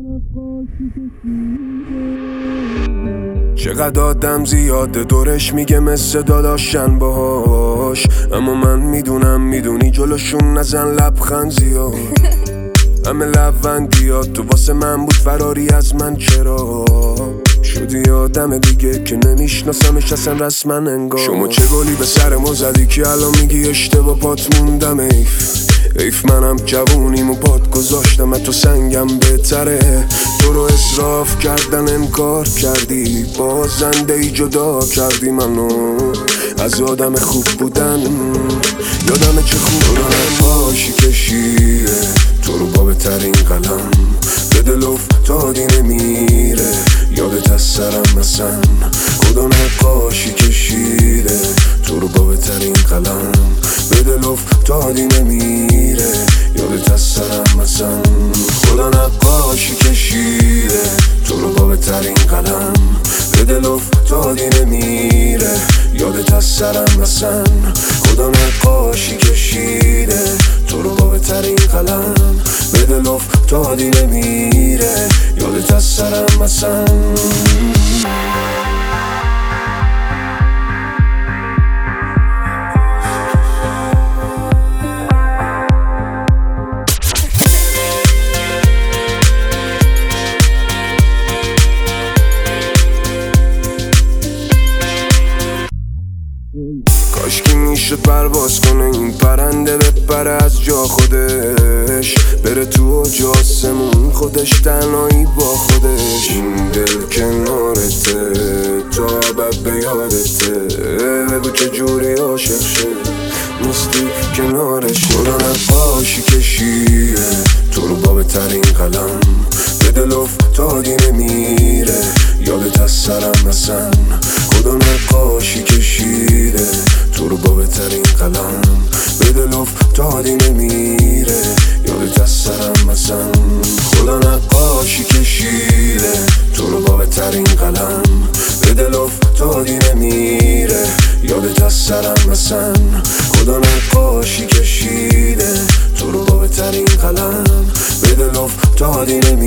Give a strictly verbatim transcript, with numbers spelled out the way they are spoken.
چقدر آدم زیاده دورش میگه مثل داداشن باهاش، اما من میدونم میدونی جلوشون نزن لبخند زیاد. همه لبندیات تو واسه من بود، فراری از من چرا شدی آدم دیگه که نمیشناسمش اصلا رسما انگار. شما چه گلی به سر ما زدی که الان میگی اشتباه پات موندم. ایف ایف منم جوونیم و پات گذاشتم، تو سنگم بهتره. تو رو اصراف کردن انکار کردی، بازنده ای جدا کردی منو از آدم خوب بودن. یادم چه خوب باشی کشیه تو رو با بهترین قلم، به دل افتادی نمیره یادت از سرم مثلا. خدا نقاشی کشیده تو رو با بهترین قلم، به دل افتادی نمیره یادت از سرم مثلا. خدا نقاشی کشیده تو رو با بهترین قلم، به دل افتادی نمیره یادت از سرم مثلا. خدا نقاشی کشیده تو رو با بهترین قلم، به دل افتادی نمیره یادت از سرم مثلا. کاشکی میشد پرواز کنه این پرنده، بپره از جا خودش، بره تو اوج آسمون خودش تنهایی با خودش. این دل کنارته تا ابد به یادته، بگو چجوری عاشق شه نیستی کنارش. خدا نقاشی کشیه تو رو با بهترین قلم، به دل افتادی نمیره یادت از سرم مثلا. خدا نقاشی کشیده تو رو با بهترین قلم، به دل افتادی نمیره یادت از سرم مثلا. خدا نقاشی کشیده تو رو با بهترین قلم، به دل افتادی نمیره یادت از سرم مثلا. خدا نقاشی کشیده تو رو با بهترین قلم، به دل افتادی نمیره